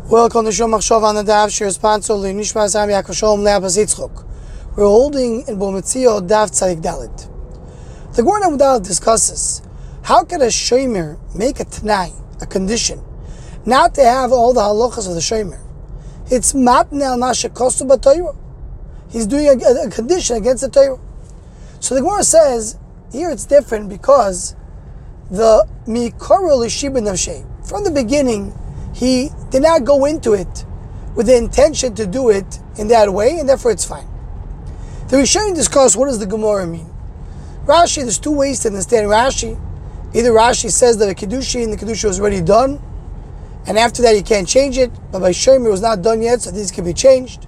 Welcome to Shom Machshava on the Daf Shir sponsor Nishmas Am Yaakov Shalom Le'Abbas Yitzchok. We're holding in Bometzio Daf Tzadik Dalet. The Gemara Amud discusses how can a shomer make a t'nai, a condition, not to have all the halachas of the shomer. It's matne al mashe kostu b'Torah. He's doing a condition against the Torah. So the Gemara says here it's different because the mikoro l'shibin nafshei, from the beginning he did not go into it with the intention to do it in that way, and therefore it's fine. The Rishonim discuss what does the Gemara mean. Rashi, there's two ways to understand Rashi. Either Rashi says that the Kedusha was already done, and after that you can't change it, but by Shomer it was not done yet, so these can be changed.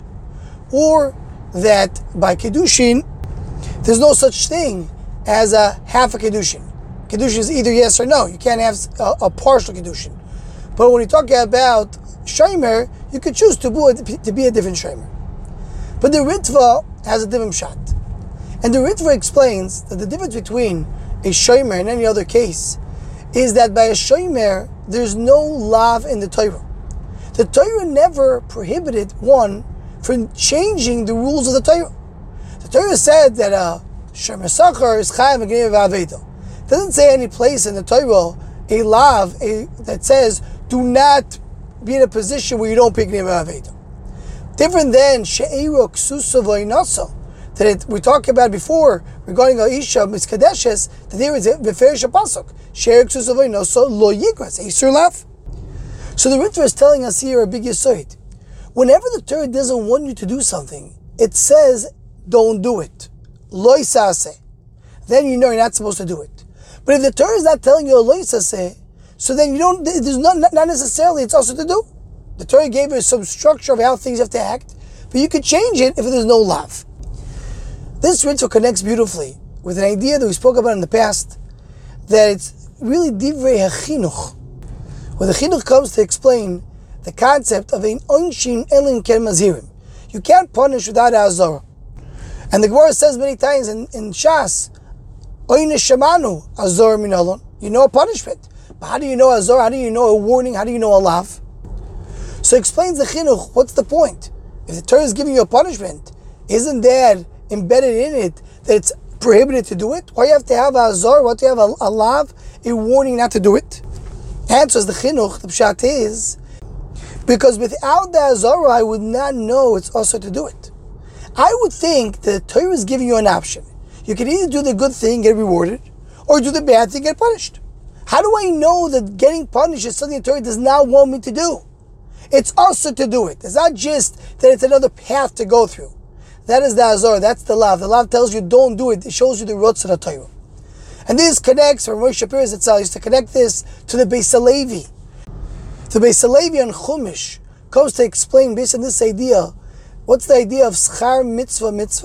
Or that by Kedushin, there's no such thing as a half a Kedushin. Kedushin is either yes or no. You can't have a partial Kedushin. But when you're talking about Shomer, you could choose to be a different Shomer. But the Ritva has a different shot. And the Ritva explains that the difference between a Shomer and any other case is that by a Shomer, there's no lav in the Torah. The Torah never prohibited one from changing the rules of the Torah. The Torah said that a Shomer Sachar is Chayim V'Gnei V'Aveda. It doesn't say any place in the Torah a lav that says do not be in a position where you don't pick Gnei V'Aveda. Different than She'ero Ksusa V'Inasa that we talked about before regarding Aisha Miskadeshes, that there is a Beferish Pasuk She'ero Ksusa V'Inasa Lo Yigras Eisur Lav. So the Ritva is telling us here a big yesod. Whenever the Torah doesn't want you to do something, it says don't do it. Lo Yisaseh. Then you know you're not supposed to do it. But if the Torah is not telling you Lo Yisaseh, so then you don't. There's not necessarily it's also to do. The Torah gave us some structure of how things have to act, but you could change it if there's no lav. This Ritva connects beautifully with an idea that we spoke about in the past, that it's really divrei hachinuch, where the chinuch comes to explain the concept of an onshin elin ken mazirim. You can't punish without azara. And the Gemara says many times in Shas, oine shamanu azara min alon. You know a punishment. But how do you know azar? How do you know a warning? How do you know a lav? So explains the chinuch, what's the point? If the Torah is giving you a punishment, isn't that embedded in it that it's prohibited to do it? Why you have to have a azar? Why do you have a lav, a warning not to do it? Answers the chinuch, the pshat is, because without the azar, I would not know it's also to do it. I would think that the Torah is giving you an option. You can either do the good thing, get rewarded, or do the bad thing, get punished. How do I know that getting punished is something the Torah does not want me to do? It's also to do it. It's not just that it's another path to go through. That is the azor. That's the lav. The lav tells you don't do it. It shows you the roots of the Torah. And this connects, or Moshe Shapiro itself used to connect this to the Beis Halevi. The Beis Halevi on Chumash comes to explain based on this idea. What's the idea of schar mitzvah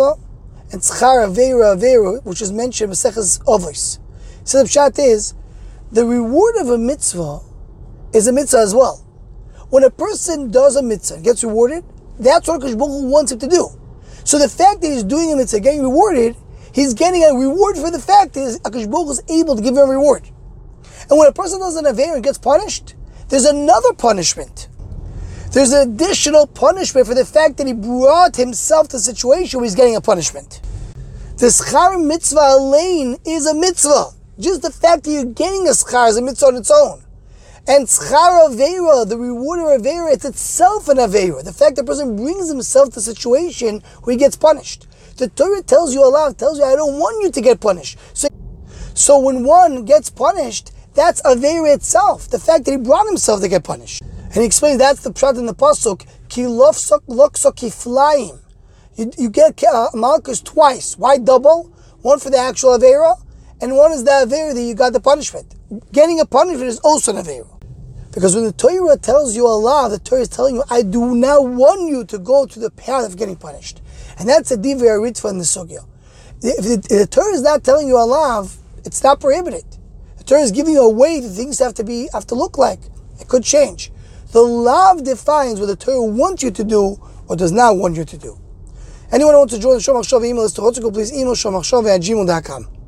and schar avera, which is mentioned in Maseches Avos? So the pshat is, the reward of a mitzvah is a mitzvah as well. When a person does a mitzvah and gets rewarded, that's what HaKadosh Baruch Hu wants him to do. So the fact that he's doing a mitzvah, getting rewarded, he's getting a reward for the fact that HaKadosh Baruch Hu is able to give him a reward. And when a person does an aver and gets punished, there's another punishment. There's an additional punishment for the fact that he brought himself to a situation where he's getting a punishment. The schar mitzvah alain is a mitzvah. Just the fact that you're getting a schar is a mitzvah on its own. And schar aveira, the reward of aveira, it's itself an aveira. The fact that the person brings himself to a situation where he gets punished. The Torah tells you Allah, tells you I don't want you to get punished. So when one gets punished, that's aveira itself. The fact that he brought himself to get punished. And he explains that's the pshat in the pasuk, ki lofsok loksok kiflaim. You get malchus twice. Why double? One for the actual aveira, and one is the avera that you got the punishment. Getting a punishment is also an avera. Because when the Torah tells you Allah, the Torah is telling you, I do not want you to go to the path of getting punished. And that's a divrei ritva in the sugya. If the Torah is not telling you Allah, it's not prohibited. The Torah is giving you a way that things have to look like. It could change. The lav defines what the Torah wants you to do or does not want you to do. Anyone who wants to join the Shom Machshava email list to Hotzikel, please email shomachshava@gmail.com.